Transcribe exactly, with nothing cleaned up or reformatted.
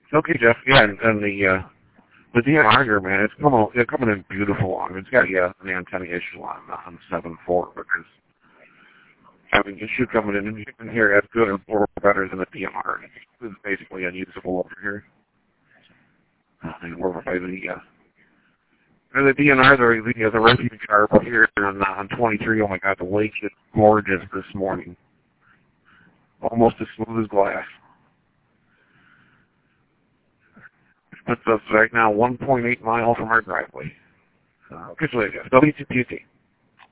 Okay, Jeff. Yeah, and, and the uh, the D N R here, man, it's coming it's coming in beautiful on it. It's got yeah an antenna issue on on seven four, but it's having issue coming in, and you can hear as good or better than the D N R. It's basically unusable over here. And over by the uh, the D N R, the the, the refuge car up here on on twenty-three. Oh my God, the lake is gorgeous this morning, almost as smooth as glass. It's uh, right now one point eight miles from our driveway. Uh, officially, W two P T.